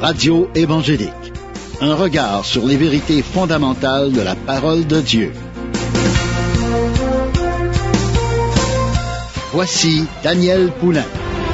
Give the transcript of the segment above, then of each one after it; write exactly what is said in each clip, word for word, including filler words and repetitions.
Radio évangélique. Un regard sur les vérités fondamentales de la parole de Dieu. Voici Daniel Poulain.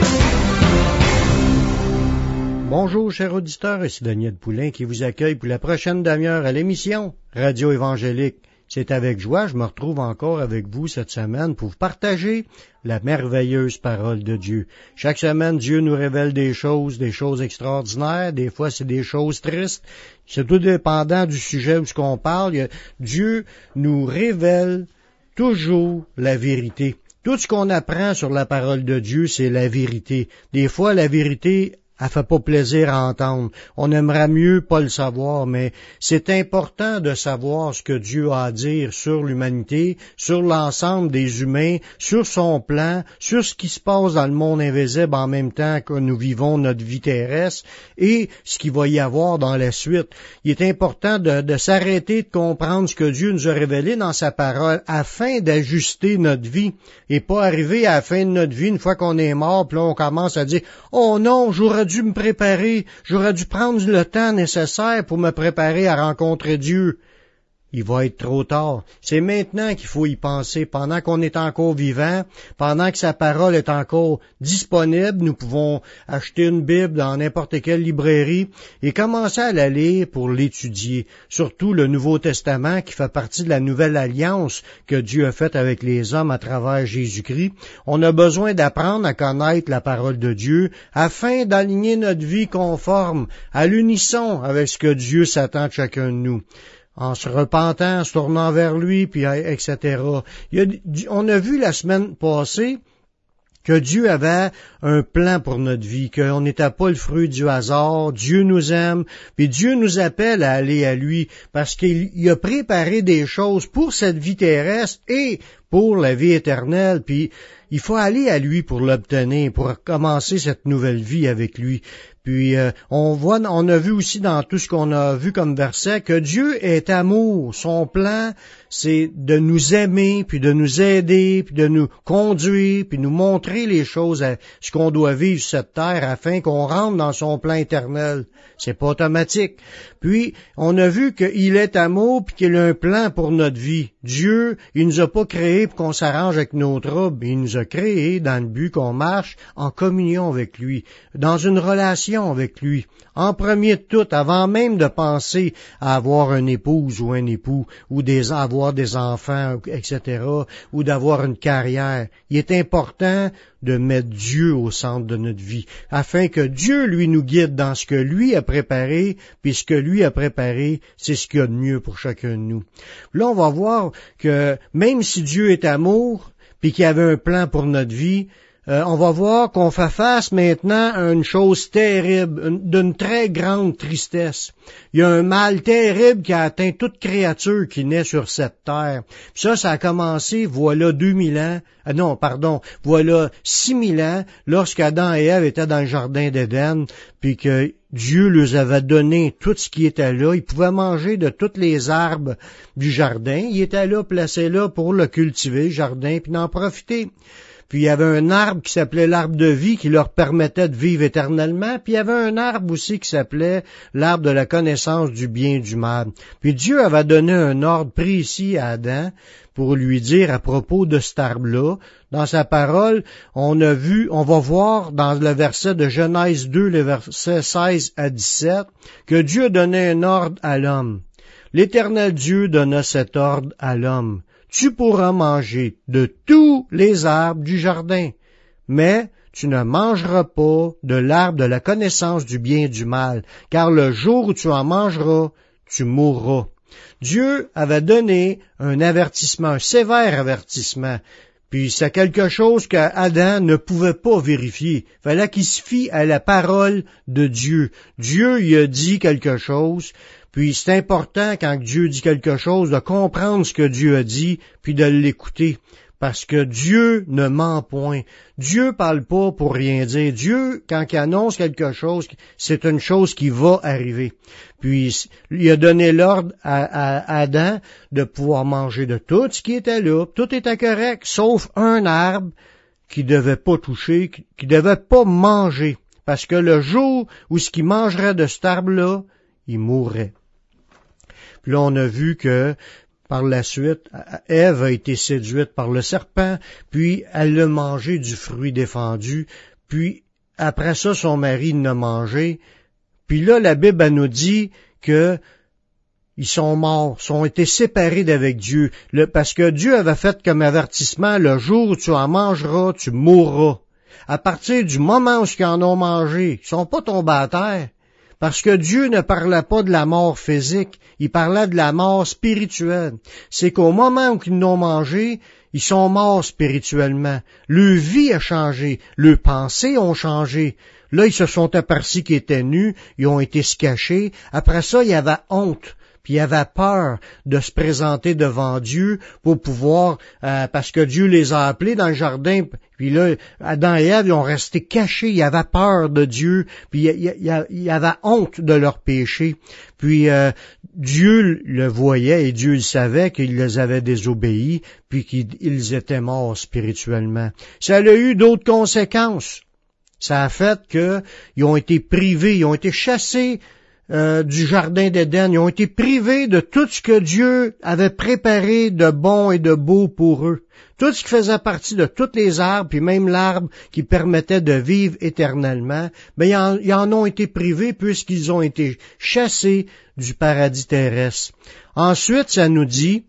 Bonjour, chers auditeurs, ici Daniel Poulain qui vous accueille pour la prochaine demi-heure à l'émission Radio évangélique. C'est avec joie, je me retrouve encore avec vous cette semaine pour vous partager la merveilleuse parole de Dieu. Chaque semaine, Dieu nous révèle des choses, des choses extraordinaires. Des fois, c'est des choses tristes. C'est tout dépendant du sujet où ce qu'on parle. Dieu nous révèle toujours la vérité. Tout ce qu'on apprend sur la parole de Dieu, c'est la vérité. Des fois, la vérité, elle fait pas plaisir à entendre. On aimerait mieux pas le savoir, mais c'est important de savoir ce que Dieu a à dire sur l'humanité, sur l'ensemble des humains, sur son plan, sur ce qui se passe dans le monde invisible en même temps que nous vivons notre vie terrestre et ce qu'il va y avoir dans la suite. Il est important de, de s'arrêter de comprendre ce que Dieu nous a révélé dans sa parole afin d'ajuster notre vie et pas arriver à la fin de notre vie, une fois qu'on est mort, puis là on commence à dire « Oh non, j'aurais dû me préparer, j'aurais dû prendre le temps nécessaire pour me préparer à rencontrer Dieu. » Il va être trop tard. C'est maintenant qu'il faut y penser, pendant qu'on est encore vivant, pendant que sa parole est encore disponible. Nous pouvons acheter une Bible dans n'importe quelle librairie et commencer à la lire pour l'étudier. Surtout le Nouveau Testament qui fait partie de la nouvelle alliance que Dieu a faite avec les hommes à travers Jésus-Christ. On a besoin d'apprendre à connaître la parole de Dieu afin d'aligner notre vie conforme à l'unisson avec ce que Dieu s'attend de chacun de nous. En se repentant, en se tournant vers lui, puis et cetera. Il y a, on a vu la semaine passée que Dieu avait un plan pour notre vie, qu'on n'était pas le fruit du hasard, Dieu nous aime, puis Dieu nous appelle à aller à lui, parce qu'il a préparé des choses pour cette vie terrestre et pour la vie éternelle, puis il faut aller à lui pour l'obtenir, pour commencer cette nouvelle vie avec lui. Puis euh, on voit, on a vu aussi dans tout ce qu'on a vu comme verset que Dieu est amour. Son plan, c'est de nous aimer, puis de nous aider, puis de nous conduire, puis nous montrer les choses, à ce qu'on doit vivre sur cette terre afin qu'on rentre dans son plan éternel. C'est pas automatique. Puis on a vu qu'il est amour, puis qu'il a un plan pour notre vie. Dieu, il nous a pas créés pour qu'on s'arrange avec nos troubles. Il nous a créés dans le but qu'on marche en communion avec lui, dans une relation avec lui. En premier de tout, avant même de penser à avoir une épouse ou un époux, ou des, avoir des enfants, et cetera, ou d'avoir une carrière, il est important de mettre Dieu au centre de notre vie, afin que Dieu, lui, nous guide dans ce que lui a préparé, puis ce que lui a préparé, c'est ce qu'il y a de mieux pour chacun de nous. Là, on va voir que même si Dieu est amour, puis qu'il y avait un plan pour notre vie, Euh, on va voir qu'on fait face maintenant à une chose terrible, une, d'une très grande tristesse. Il y a un mal terrible qui a atteint toute créature qui naît sur cette terre. Puis ça, ça a commencé, voilà deux mille ans, ah non, pardon, voilà six mille ans, lorsqu'Adam et Ève étaient dans le jardin d'Éden, puis que Dieu leur avait donné tout ce qui était là. Ils pouvaient manger de tous les arbres du jardin. Ils étaient là, placés là pour le cultiver, le jardin, puis d'en profiter. Puis il y avait un arbre qui s'appelait l'arbre de vie qui leur permettait de vivre éternellement. Puis il y avait un arbre aussi qui s'appelait l'arbre de la connaissance du bien et du mal. Puis Dieu avait donné un ordre précis à Adam pour lui dire à propos de cet arbre-là. Dans sa parole, on a vu, on va voir dans le verset de Genèse deux, le verset seize à dix-sept, que Dieu donnait un ordre à l'homme. L'Éternel Dieu donna cet ordre à l'homme. Tu pourras manger de tous les arbres du jardin, mais tu ne mangeras pas de l'arbre de la connaissance du bien et du mal, car le jour où tu en mangeras, tu mourras. Dieu avait donné un avertissement, un sévère avertissement, puis c'est quelque chose qu'Adam ne pouvait pas vérifier. Il fallait qu'il se fie à la parole de Dieu. Dieu lui a dit quelque chose. Puis c'est important, quand Dieu dit quelque chose, de comprendre ce que Dieu a dit, puis de l'écouter. Parce que Dieu ne ment point. Dieu parle pas pour rien dire. Dieu, quand il annonce quelque chose, c'est une chose qui va arriver. Puis, il a donné l'ordre à, à Adam de pouvoir manger de tout ce qui était là. Tout était correct, sauf un arbre qu'il devait pas toucher, qu'il devait pas manger. parce que le jour où ce qu'il mangerait de cet arbre-là, il mourrait. Puis là, on a vu que par la suite, Ève a été séduite par le serpent, puis elle a mangé du fruit défendu, puis après ça, son mari l'a mangé. Puis là, la Bible elle nous dit que ils sont morts, sont été séparés d'avec Dieu, le, parce que Dieu avait fait comme avertissement, le jour où tu en mangeras, tu mourras. À partir du moment où ils en ont mangé, ils sont pas tombés à terre. Parce que Dieu ne parlait pas de la mort physique, il parlait de la mort spirituelle. C'est qu'au moment où ils l'ont mangé, ils sont morts spirituellement. Leur vie a changé, leurs pensées ont changé. Là, ils se sont aperçus qu'ils étaient nus, ils ont été se cacher. Après ça, il y avait honte. Puis il avait peur de se présenter devant Dieu pour pouvoir, euh, parce que Dieu les a appelés dans le jardin, puis là, Adam et Ève, ils ont resté cachés, ils avaient peur de Dieu, puis il y, y, y avait honte de leur péché. Puis euh, Dieu le voyait et Dieu le savait qu'ils les avaient désobéis, puis qu'ils étaient morts spirituellement. Ça a eu d'autres conséquences. Ça a fait qu'ils ont été privés, ils ont été chassés Euh, du jardin d'Éden. Ils ont été privés de tout ce que Dieu avait préparé de bon et de beau pour eux. Tout ce qui faisait partie de tous les arbres, puis même l'arbre qui permettait de vivre éternellement, ben, ils en, ils en ont été privés puisqu'ils ont été chassés du paradis terrestre. Ensuite, ça nous dit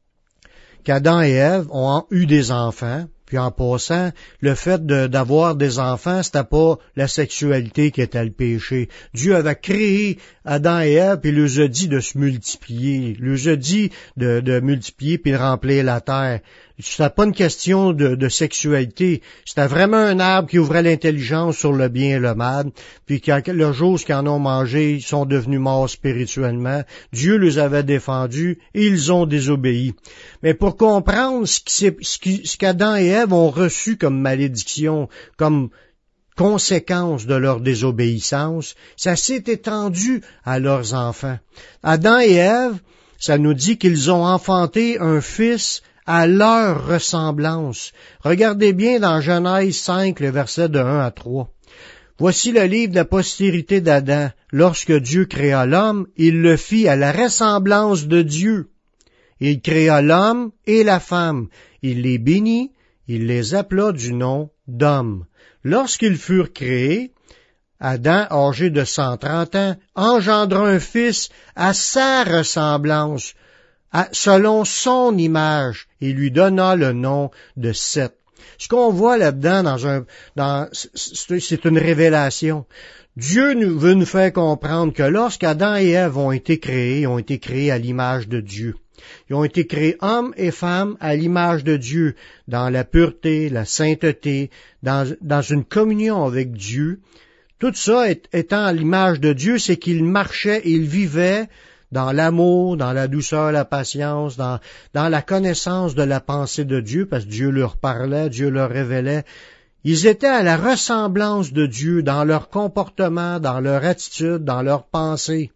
qu'Adam et Ève ont eu des enfants. Puis en passant, le fait de, d'avoir des enfants, c'était pas la sexualité qui était le péché. Dieu avait créé Adam et Ève, puis il leur a dit de se multiplier. Il leur a dit de, de multiplier puis de remplir la terre. C'était pas une question de, de sexualité. C'était vraiment un arbre qui ouvrait l'intelligence sur le bien et le mal. Puis quand, le jour où ils en ont mangé, ils sont devenus morts spirituellement. Dieu les avait défendus et ils ont désobéi. Mais pour comprendre ce, qui, ce, qui, ce qu'Adam et Ève ont reçu comme malédiction, comme conséquence de leur désobéissance, ça s'est étendu à leurs enfants. Adam et Ève, ça nous dit qu'ils ont enfanté un fils à leur ressemblance. Regardez bien dans Genèse cinq, le verset de un à trois. Voici le livre de la postérité d'Adam. Lorsque Dieu créa l'homme, il le fit à la ressemblance de Dieu. Il créa l'homme et la femme. Il les bénit, il les appela du nom d'hommes. Lorsqu'ils furent créés, Adam, âgé de cent trente ans, engendra un fils à sa ressemblance, à, selon son image, et lui donna le nom de Seth. Ce qu'on voit là-dedans, dans un, dans, c'est une révélation. Dieu nous, veut nous faire comprendre que lorsqu'Adam et Ève ont été créés, ils ont été créés à l'image de Dieu. Ils ont été créés hommes et femmes à l'image de Dieu, dans la pureté, la sainteté, dans, dans une communion avec Dieu. Tout ça étant à l'image de Dieu, c'est qu'ils marchaient, ils vivaient dans l'amour, dans la douceur, la patience, dans, dans la connaissance de la pensée de Dieu, parce que Dieu leur parlait, Dieu leur révélait. Ils étaient à la ressemblance de Dieu dans leur comportement, dans leur attitude, dans leur pensée.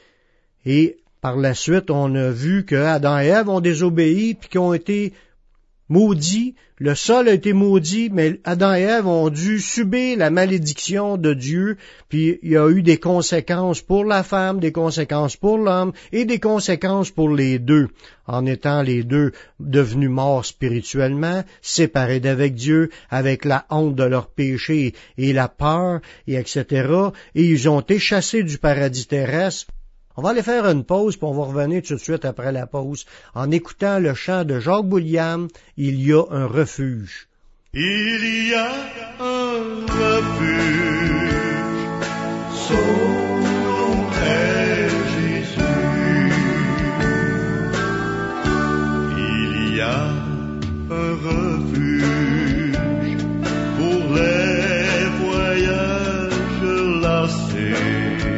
Et par la suite, on a vu que Adam et Ève ont désobéi, puis qu'ils ont été maudits. Le sol a été maudit, mais Adam et Ève ont dû subir la malédiction de Dieu, puis il y a eu des conséquences pour la femme, des conséquences pour l'homme, et des conséquences pour les deux, en étant les deux devenus morts spirituellement, séparés d'avec Dieu, avec la honte de leur péché et la peur, et et cetera, et ils ont été chassés du paradis terrestre. On va aller faire une pause, puis on va revenir tout de suite après la pause, en écoutant le chant de Jacques Bouliam, « Il y a un refuge ». Il y a un refuge, son nom est Jésus. Il y a un refuge pour les voyages lassés.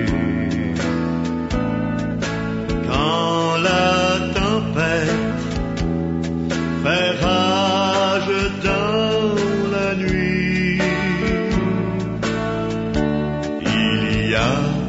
Quand la tempête fait rage dans la nuit, il y a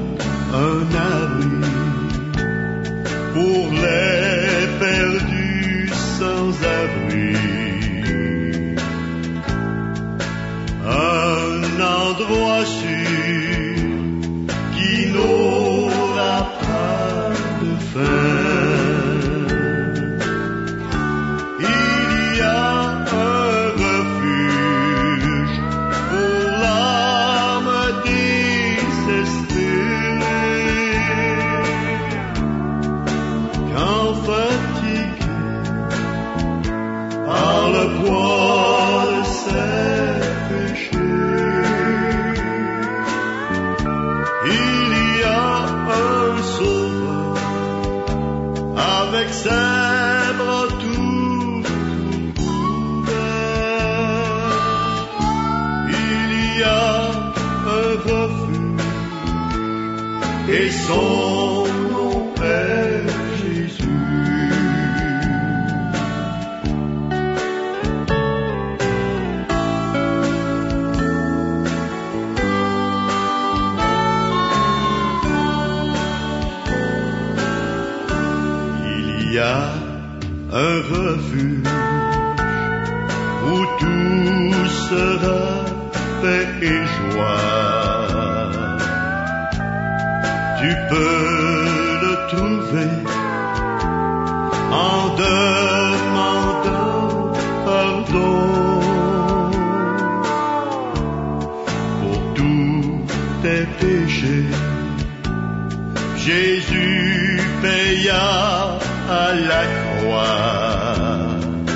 endroit sûr qui n'aura pas de fin. Il y a un refuge pour l'âme désespérée quand fatiguée par le poids de ses péchés. Il y a un sauveur avec ses bras tout ouverts. Il y a un refuge et son nom est Jésus. Il y a un refuge où tout sera paix et joie. Tu peux le trouver en demandant pardon pour tous tes péchés. Jésus paya à la croix.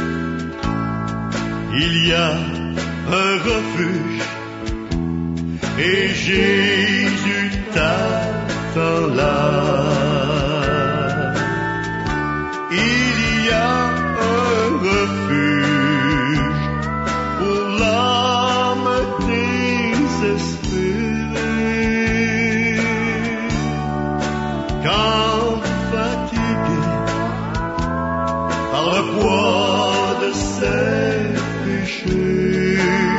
Il y a un refuge et Jésus t'attend là. Il y a un refuge pour l'âme désespérée quand fatigué par le poids de ses péchés.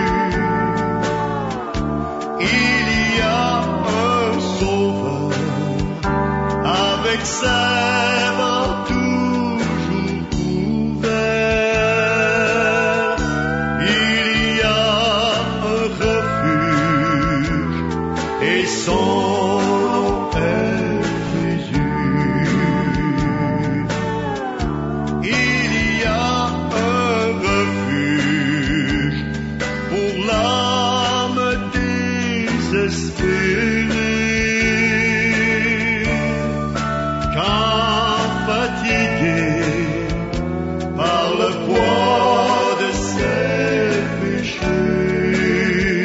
Il y a un sauveur avec ses bras toujours ouverts. Il y a un refuge et son nom est Jésus. Il y a un refuge pour l'âme désespérée quand fatigué par le poids de ses péchés.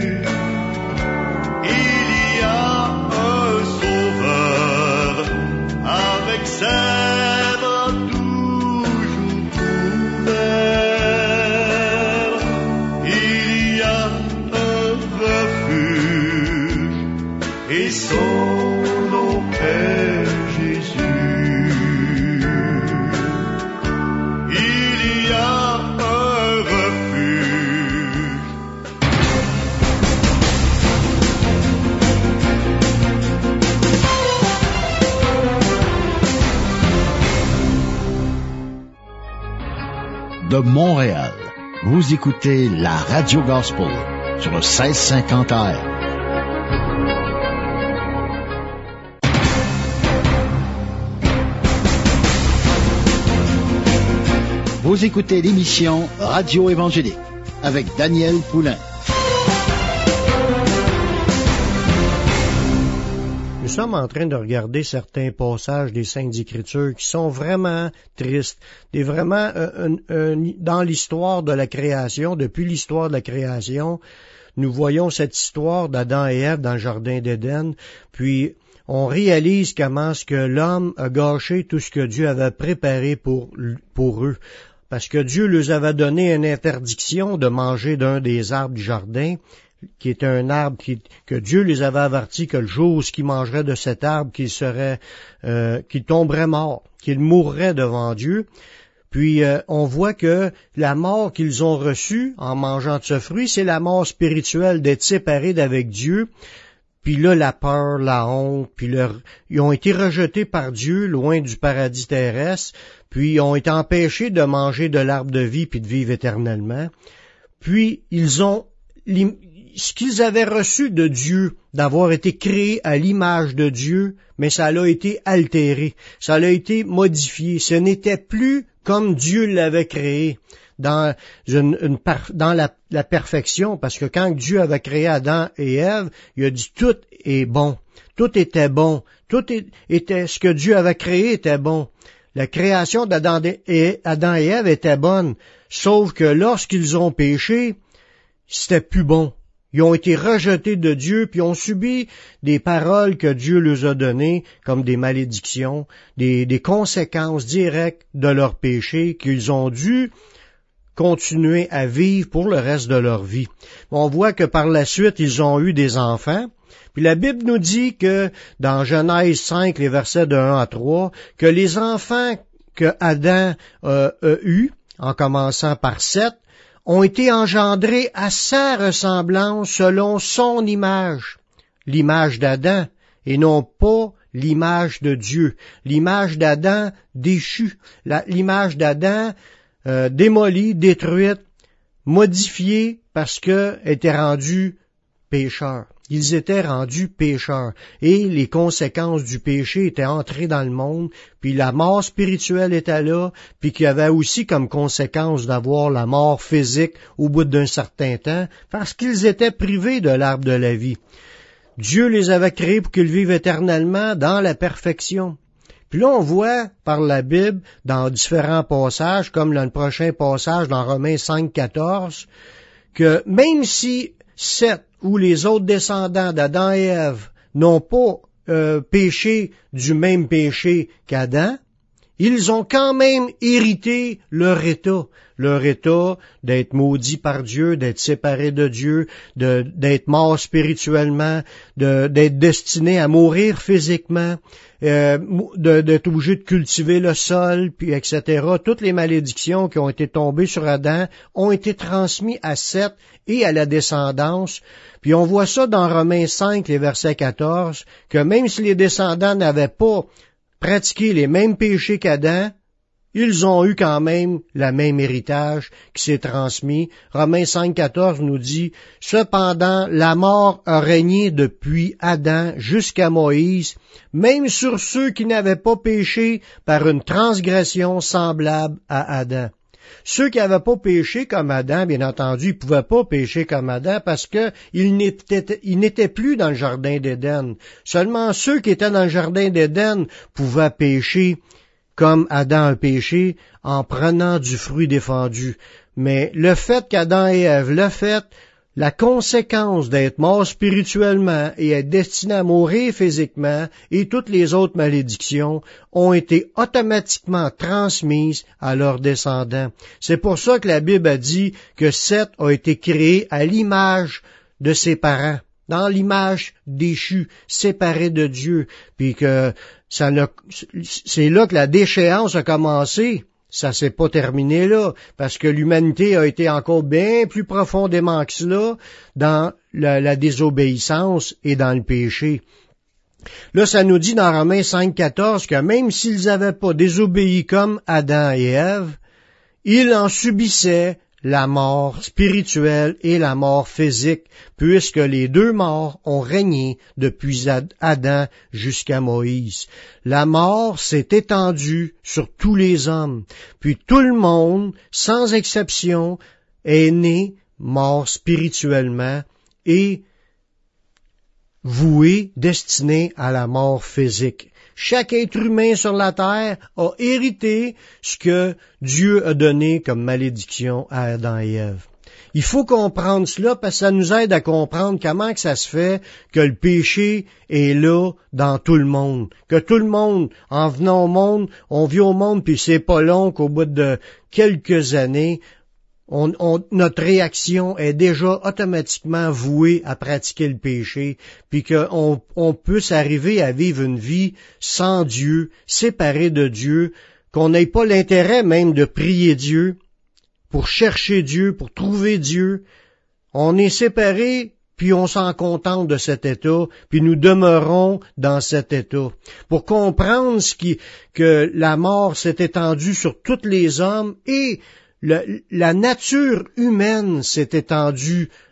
Il y a un sauveur avec ses bras toujours ouverts. Il y a un refuge et son nom est Jésus. Il y a un refuge. De Montréal, vous écoutez la Radio Gospel sur le seize cinquante A M. Vous écoutez l'émission Radio Évangélique avec Daniel Poulain. Nous sommes en train de regarder certains passages des Saintes Écritures qui sont vraiment tristes, des vraiment euh, euh, dans l'histoire de la création, depuis l'histoire de la création, nous voyons cette histoire d'Adam et Ève dans le jardin d'Éden, puis on réalise comment ce que l'homme a gâché tout ce que Dieu avait préparé pour pour eux. Parce que Dieu leur avait donné une interdiction de manger d'un des arbres du jardin, qui était un arbre qui, que Dieu les avait avertis que le jour où ils mangeraient de cet arbre, qu'ils seraient, euh, qu'ils tomberaient morts, qu'ils mourraient devant Dieu. Puis euh, on voit que la mort qu'ils ont reçue en mangeant de ce fruit, c'est la mort spirituelle d'être séparés d'avec Dieu. Puis là, la peur, la honte, puis leur, ils ont été rejetés par Dieu, loin du paradis terrestre, puis ils ont été empêchés de manger de l'arbre de vie puis de vivre éternellement. Puis ils ont, ce qu'ils avaient reçu de Dieu, d'avoir été créés à l'image de Dieu, mais ça a été altéré, ça a été modifié. Ce n'était plus comme Dieu l'avait créé, dans, une, une, dans la, la perfection, parce que quand Dieu avait créé Adam et Ève, il a dit tout est bon, tout était bon, tout était, ce que Dieu avait créé était bon. La création d'Adam et, Adam et Ève était bonne, sauf que lorsqu'ils ont péché, c'était plus bon. Ils ont été rejetés de Dieu, puis ont subi des paroles que Dieu leur a données, comme des malédictions, des, des conséquences directes de leur péché qu'ils ont dû continuer à vivre pour le reste de leur vie. On voit que par la suite, ils ont eu des enfants. Puis la Bible nous dit que, dans Genèse cinq, les versets de un à trois, que les enfants que Adam euh, a eus, en commençant par Seth, ont été engendrés à sa ressemblance selon son image, l'image d'Adam, et non pas l'image de Dieu, l'image d'Adam déchue, la, l'image d'Adam euh, démolie, détruite, modifiée parce qu'elle était rendue pécheur. Ils étaient rendus pécheurs, et les conséquences du péché étaient entrées dans le monde, puis la mort spirituelle était là, puis qu'il y avait aussi comme conséquence d'avoir la mort physique au bout d'un certain temps, parce qu'ils étaient privés de l'arbre de la vie. Dieu les avait créés pour qu'ils vivent éternellement dans la perfection. Puis là, on voit par la Bible, dans différents passages, comme dans le prochain passage dans Romains cinq, quatorze, que même si Seth ou les autres descendants d'Adam et Ève n'ont pas euh, péché du même péché qu'Adam, ils ont quand même hérité leur état, leur état d'être maudits par Dieu, d'être séparés de Dieu, de, d'être morts spirituellement, de, d'être destinés à mourir physiquement, euh, de, d'être obligés de cultiver le sol, puis et cetera. Toutes les malédictions qui ont été tombées sur Adam ont été transmises à Seth et à la descendance. Puis on voit ça dans Romains cinq, les versets quatorze, que même si les descendants n'avaient pas pratiqué les mêmes péchés qu'Adam, ils ont eu quand même le même héritage qui s'est transmis. Romains cinq, quatorze nous dit, « Cependant, la mort a régné depuis Adam jusqu'à Moïse, même sur ceux qui n'avaient pas péché par une transgression semblable à Adam. » Ceux qui n'avaient pas péché comme Adam, bien entendu, ils ne pouvaient pas pécher comme Adam parce qu'ils n'étaient, ils n'étaient plus dans le jardin d'Éden. Seulement ceux qui étaient dans le jardin d'Éden pouvaient pécher comme Adam a péché en prenant du fruit défendu. Mais le fait qu'Adam et Ève le fait, la conséquence d'être mort spirituellement et être destiné à mourir physiquement et toutes les autres malédictions ont été automatiquement transmises à leurs descendants. C'est pour ça que la Bible a dit que Seth a été créé à l'image de ses parents, dans l'image déchue, séparé de Dieu, puis que ça ne, c'est là que la déchéance a commencé. Ça s'est pas terminé là, parce que l'humanité a été encore bien plus profondément que cela dans la, la désobéissance et dans le péché. Là, ça nous dit dans Romains cinq, quatorze que même s'ils n'avaient pas désobéi comme Adam et Ève, ils en subissaient la mort spirituelle et la mort physique, puisque les deux morts ont régné depuis Adam jusqu'à Moïse. La mort s'est étendue sur tous les hommes, puis tout le monde, sans exception, est né mort spirituellement et voué, destiné à la mort physique. Chaque être humain sur la terre a hérité ce que Dieu a donné comme malédiction à Adam et Ève. Il faut comprendre cela parce que ça nous aide à comprendre comment que ça se fait que le péché est là dans tout le monde. Que tout le monde, en venant au monde, on vit au monde puis c'est pas long qu'au bout de quelques années, On, on, notre réaction est déjà automatiquement vouée à pratiquer le péché, puis qu'on on puisse arriver à vivre une vie sans Dieu, séparé de Dieu, qu'on n'ait pas l'intérêt même de prier Dieu, pour chercher Dieu, pour trouver Dieu. On est séparé, puis on s'en contente de cet état, puis nous demeurons dans cet état. Pour comprendre ce qui, que la mort s'est étendue sur tous les hommes et Le, la nature humaine s'est étendue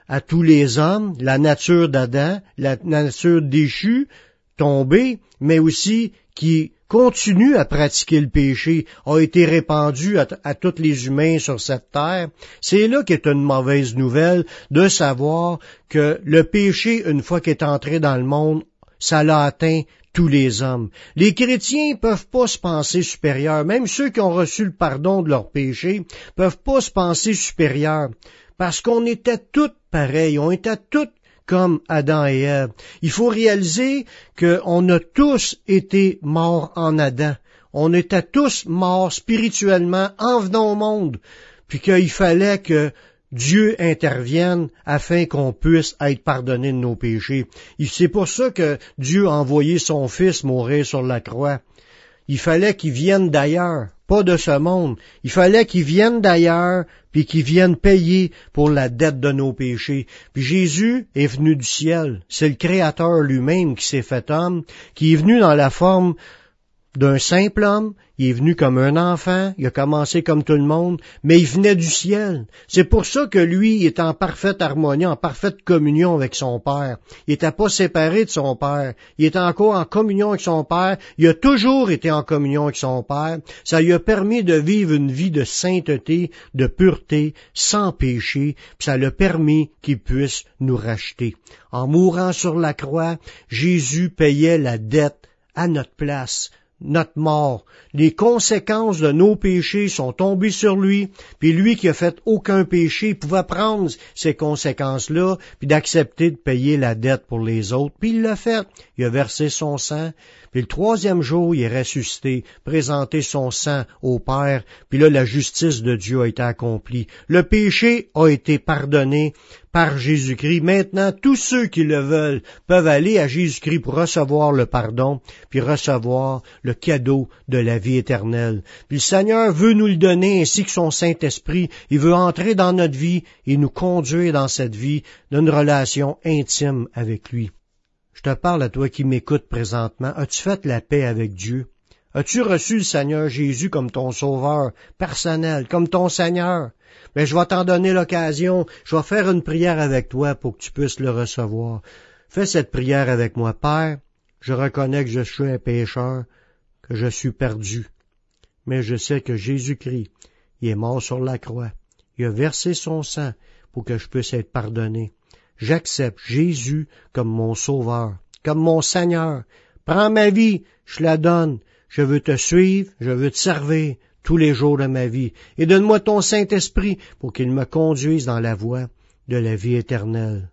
à tous les hommes, la nature d'Adam, la nature déchue, tombée, mais aussi qui continue à pratiquer le péché, a été répandu à, à tous les humains sur cette terre. C'est là qu'est une mauvaise nouvelle de savoir que le péché, une fois qu'il est entré dans le monde, ça l'a atteint tous les hommes. Les chrétiens peuvent pas se penser supérieurs, même ceux qui ont reçu le pardon de leurs péchés, peuvent pas se penser supérieurs, parce qu'on était tous pareils, on était tous comme Adam et Ève. Il faut réaliser qu'on a tous été morts en Adam. On était tous morts spirituellement en venant au monde, puis qu'il fallait que Dieu intervienne afin qu'on puisse être pardonné de nos péchés. C'est pour ça que Dieu a envoyé son Fils mourir sur la croix. Il fallait qu'il vienne d'ailleurs, pas de ce monde. Il fallait qu'il vienne d'ailleurs, puis qu'il vienne payer pour la dette de nos péchés. Puis Jésus est venu du ciel. C'est le Créateur lui-même qui s'est fait homme, qui est venu dans la forme d'un simple homme, il est venu comme un enfant, il a commencé comme tout le monde, mais il venait du ciel. C'est pour ça que lui, il est en parfaite harmonie, en parfaite communion avec son Père. Il n'était pas séparé de son Père. Il était encore en communion avec son Père. Il a toujours été en communion avec son Père. Ça lui a permis de vivre une vie de sainteté, de pureté, sans péché, puis ça lui a permis qu'il puisse nous racheter. En mourant sur la croix, Jésus payait la dette à notre place. Notre mort. Les conséquences de nos péchés sont tombées sur lui, puis lui qui a fait aucun péché pouvait prendre ces conséquences-là, puis d'accepter de payer la dette pour les autres, puis il l'a fait. Il a versé son sang, puis le troisième jour, il est ressuscité, présenté son sang au Père, puis là, la justice de Dieu a été accomplie. Le péché a été pardonné par Jésus-Christ. Maintenant, tous ceux qui le veulent peuvent aller à Jésus-Christ pour recevoir le pardon, puis recevoir le cadeau de la vie éternelle. Puis le Seigneur veut nous le donner, ainsi que son Saint-Esprit. Il veut entrer dans notre vie et nous conduire dans cette vie d'une relation intime avec lui. Je te parle à toi qui m'écoutes présentement. As-tu fait la paix avec Dieu? As-tu reçu le Seigneur Jésus comme ton sauveur personnel, comme ton Seigneur? Mais je vais t'en donner l'occasion. Je vais faire une prière avec toi pour que tu puisses le recevoir. Fais cette prière avec moi. Père, je reconnais que je suis un pécheur, que je suis perdu. Mais je sais que Jésus-Christ, il est mort sur la croix. Il a versé son sang pour que je puisse être pardonné. J'accepte Jésus comme mon sauveur, comme mon Seigneur. Prends ma vie, je la donne. Je veux te suivre, je veux te servir tous les jours de ma vie. Et donne-moi ton Saint-Esprit pour qu'il me conduise dans la voie de la vie éternelle.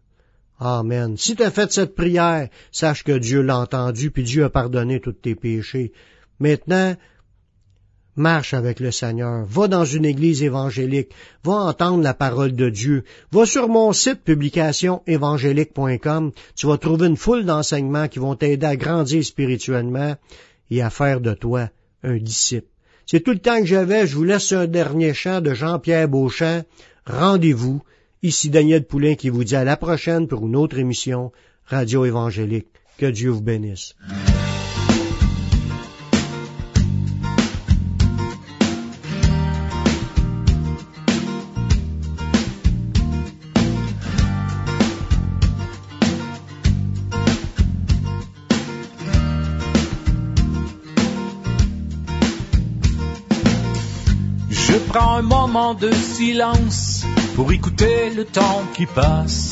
Amen. Si tu as fait cette prière, sache que Dieu l'a entendu, puis Dieu a pardonné tous tes péchés. Maintenant, marche avec le Seigneur. Va dans une église évangélique. Va entendre la parole de Dieu. Va sur mon site publication évangélique point com. Tu vas trouver une foule d'enseignements qui vont t'aider à grandir spirituellement et à faire de toi un disciple. C'est tout le temps que j'avais. Je vous laisse un dernier chant de Jean-Pierre Beauchamp. Rendez-vous. Ici Daniel Poulain qui vous dit à la prochaine pour une autre émission Radio Évangélique. Que Dieu vous bénisse. Je prends un moment de silence pour écouter le temps qui passe.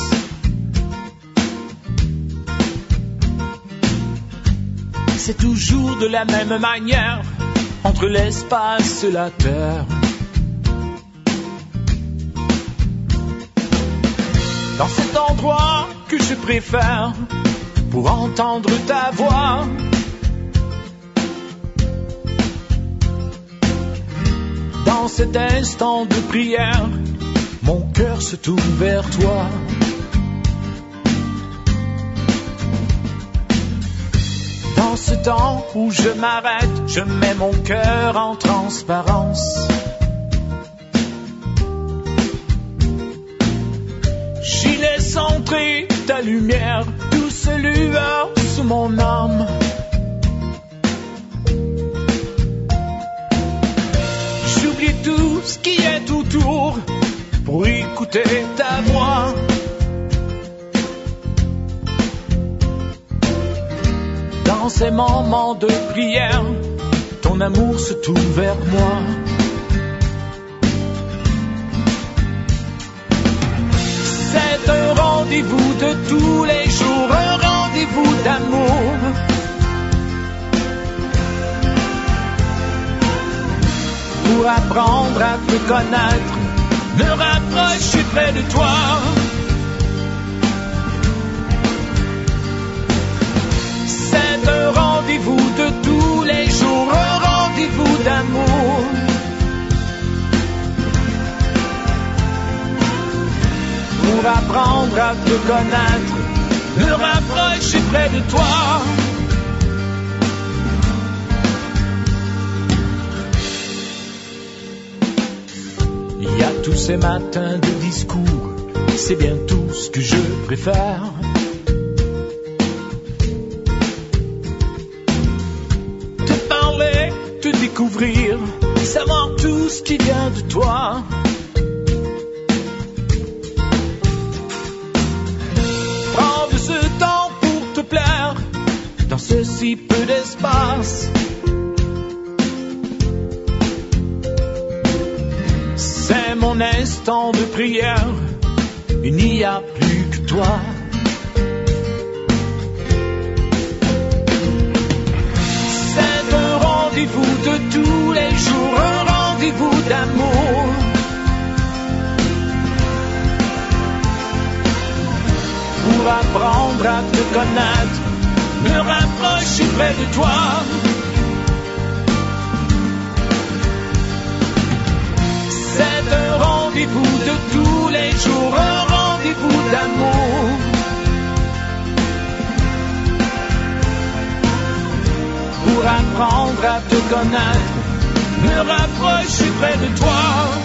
C'est toujours de la même manière entre l'espace et la terre. Dans cet endroit que je préfère pour entendre ta voix, dans cet instant de prière, mon cœur se tourne vers toi. Dans ce temps où je m'arrête, je mets mon cœur en transparence. J'y laisse entrer ta lumière, douce lueur sous mon âme. J'oublie tout ce qui est autour pour écouter ta voix. ces moments de prière, ton amour se tourne vers moi. C'est un rendez-vous de tous les jours, un rendez-vous d'amour. Pour apprendre à te connaître, me rapprocher près de toi. C'est un rendez-vous de tous les jours, un rendez-vous d'amour. Pour apprendre à te connaître, me rapprocher près de toi. Il y a tous ces matins de discours, c'est bien tout ce que je préfère. Te parler, te découvrir, savoir tout ce qui vient de toi. Prendre ce temps pour te plaire, dans ce si peu d'espace. C'est mon instant de prière, il n'y a plus que toi. C'est un rendez-vous de tous les jours, un rendez-vous d'amour. Pour apprendre à te connaître, me rapprocher près de toi. C'est un rendez-vous de tous les jours, un rendez-vous d'amour. Pour apprendre à te connaître, me rapprocher près de toi.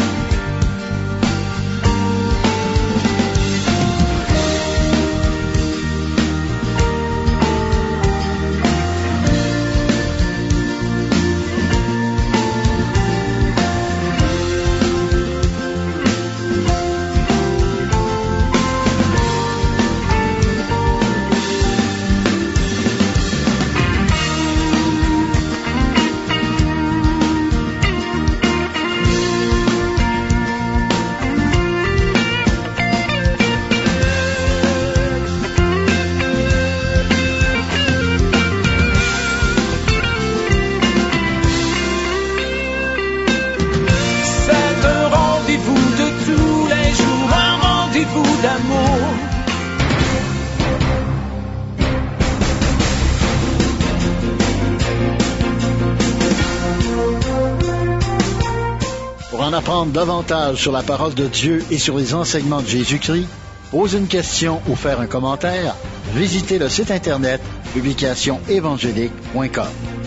Pour en apprendre davantage sur la parole de Dieu et sur les enseignements de Jésus-Christ, poser une question ou faire un commentaire, visitez le site internet publication évangélique point com.